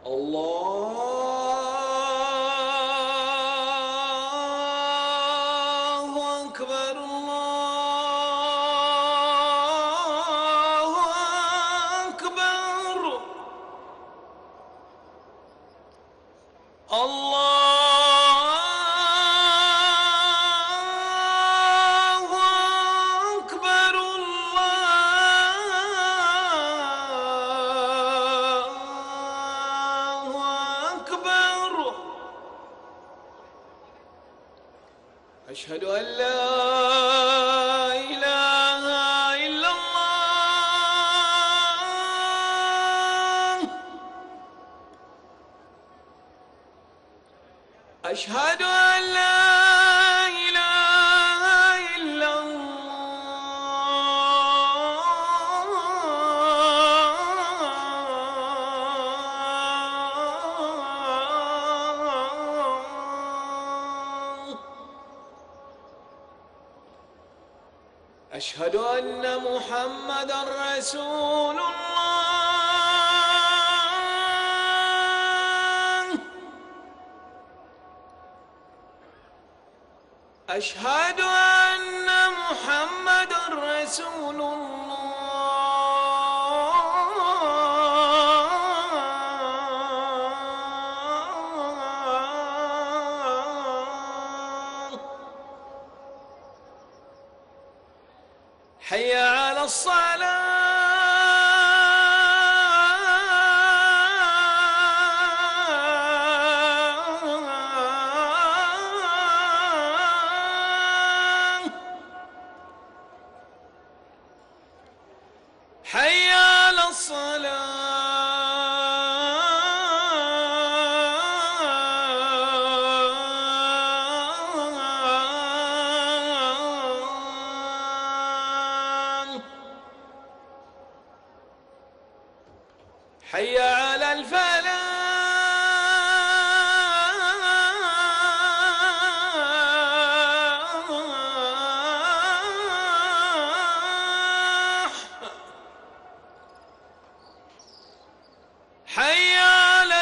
الله أكبر الله أكبر الله أكبر الله أكبر. أشهد أن لا إله إلا الله. أشهد أن لا إله إلا الله. أشهد أن محمدًا رسول الله. أشهد أن محمدًا رسول الله. حي على الصلاة. حي على الصلاة. حي على الفلاح. حي على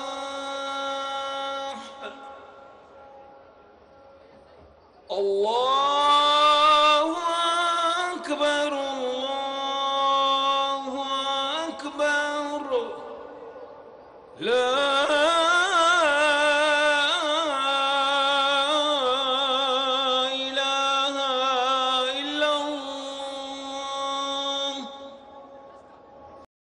الفلاح. الله